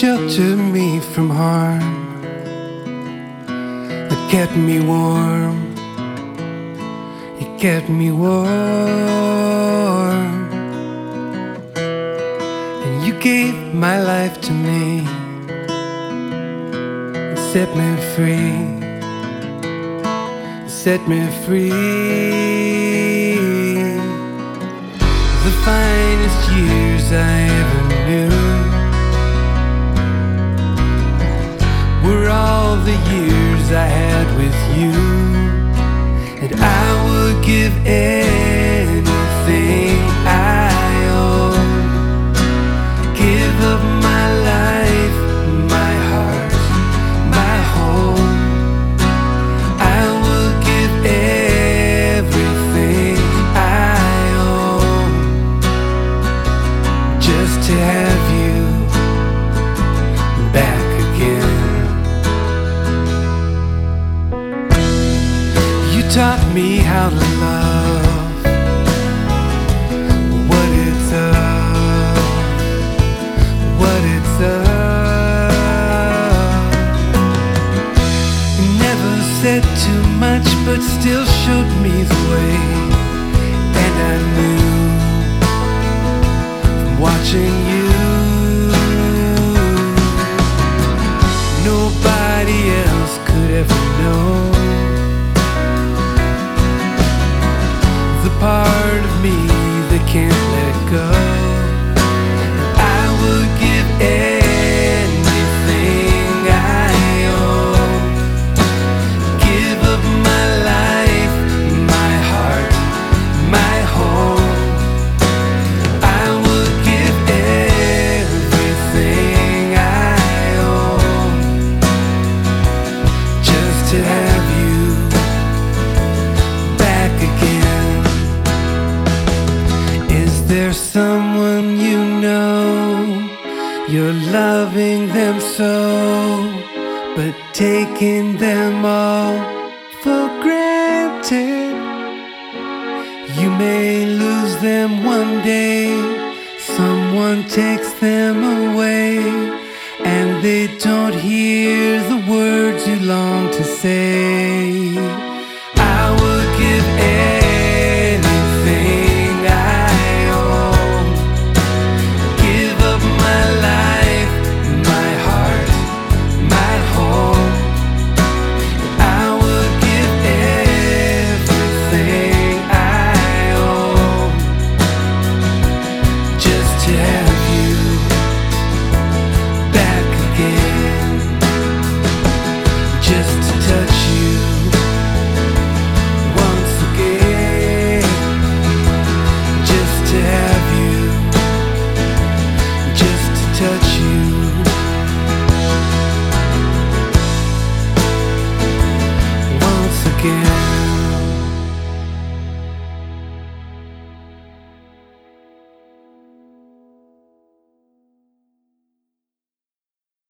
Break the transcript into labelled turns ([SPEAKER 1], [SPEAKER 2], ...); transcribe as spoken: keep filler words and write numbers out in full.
[SPEAKER 1] sheltered me from harm, that kept me warm. You kept me warm, and you gave my life to me and set me free, set me free. The finest years I ever knew were all the years I had with you, and I would give anything I own, give up my life, my heart, my home. I will give everything I own just to have you back again. You taught me how to love, what it's of, what it's of. You never said too much, but still showed me the way. And I knew from watching you, nobody else could ever know the part of me that can't let go. I would give anything I own, give up my life, my heart, my home. I would give everything I own just to have you back again. Is there someone you know, you're loving them so, but taking them all for granted? You may lose them one day, someone takes them away, and they don't hear the words you long to say. I would give anything I own, give up my life, my heart, my home. I would give everything I own just to have you back again, just to touch you once again, just to have you, just to touch you once again.